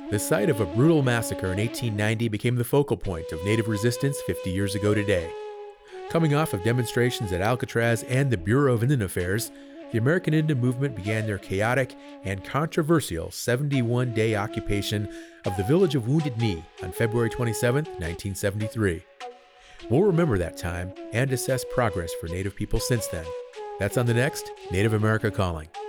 The site of a brutal massacre in 1890 became the focal point of Native resistance 50 years ago today. Coming off of demonstrations at Alcatraz and the Bureau of Indian Affairs, the American Indian movement began their chaotic and controversial 71-day occupation of the village of Wounded Knee on February 27, 1973. We'll remember that time and assess progress for Native people since then. That's on the next Native America Calling.